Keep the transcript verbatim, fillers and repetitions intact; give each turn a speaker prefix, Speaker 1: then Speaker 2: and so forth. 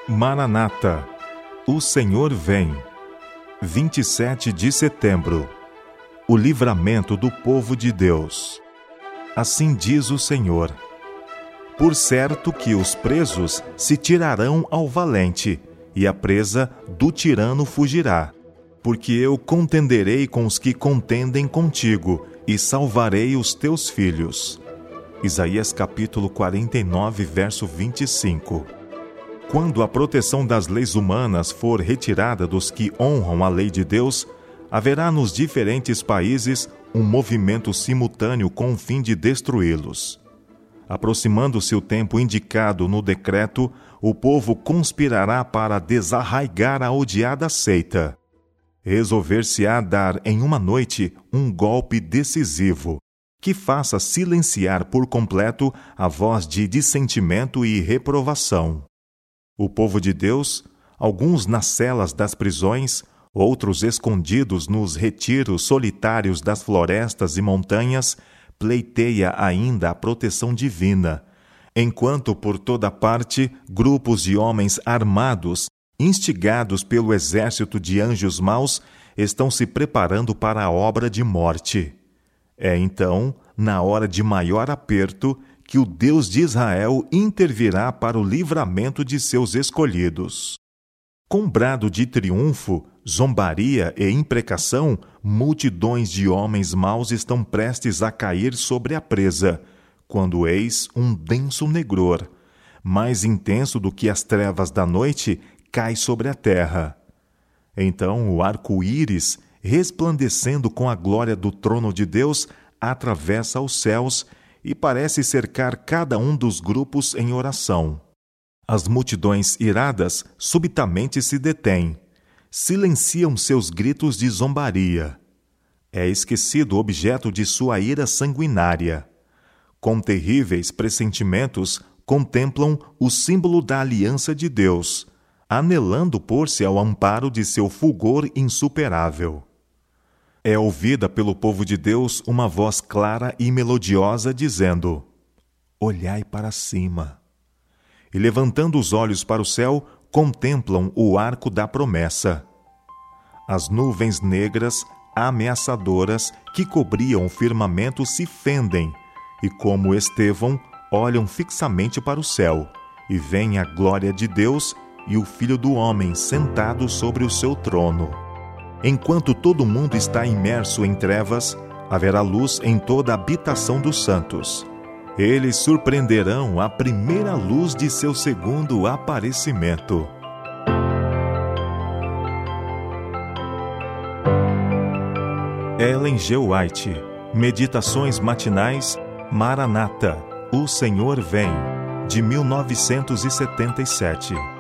Speaker 1: Maranata, o Senhor vem. vinte e sete de setembro. O livramento do povo de Deus. Assim diz o Senhor: por certo que os presos se tirarão ao valente, e a presa do tirano fugirá. Porque eu contenderei com os que contendem contigo, e salvarei os teus filhos. Isaías capítulo quarenta e nove, verso vinte e cinco. Quando a proteção das leis humanas for retirada dos que honram a lei de Deus, haverá nos diferentes países um movimento simultâneo com o fim de destruí-los. Aproximando-se o tempo indicado no decreto, o povo conspirará para desarraigar a odiada seita. Resolver-se-á dar em uma noite um golpe decisivo, que faça silenciar por completo a voz de dissentimento e reprovação. O povo de Deus, alguns nas celas das prisões, outros escondidos nos retiros solitários das florestas e montanhas, pleiteia ainda a proteção divina, enquanto por toda parte grupos de homens armados, instigados pelo exército de anjos maus, estão se preparando para a obra de morte. É então, na hora de maior aperto, que o Deus de Israel intervirá para o livramento de seus escolhidos. Com brado de triunfo, zombaria e imprecação, multidões de homens maus estão prestes a cair sobre a presa, quando eis um denso negror, mais intenso do que as trevas da noite, cai sobre a terra. Então o arco-íris, resplandecendo com a glória do trono de Deus, atravessa os céus e parece cercar cada um dos grupos em oração. As multidões iradas subitamente se detêm, silenciam seus gritos de zombaria. É esquecido o objeto de sua ira sanguinária. Com terríveis pressentimentos, contemplam o símbolo da aliança de Deus, anelando pôr-se ao amparo de seu fulgor insuperável. É ouvida pelo povo de Deus uma voz clara e melodiosa dizendo: olhai para cima. E levantando os olhos para o céu, contemplam o arco da promessa. As nuvens negras, ameaçadoras, que cobriam o firmamento se fendem, e como Estevão, olham fixamente para o céu, e veem a glória de Deus e o Filho do Homem sentado sobre o seu trono. Enquanto todo mundo está imerso em trevas, haverá luz em toda a habitação dos santos. Eles surpreenderão a primeira luz de seu segundo aparecimento. Ellen G. White, Meditações Matinais, Maranata, o Senhor vem, de mil novecentos e setenta e sete.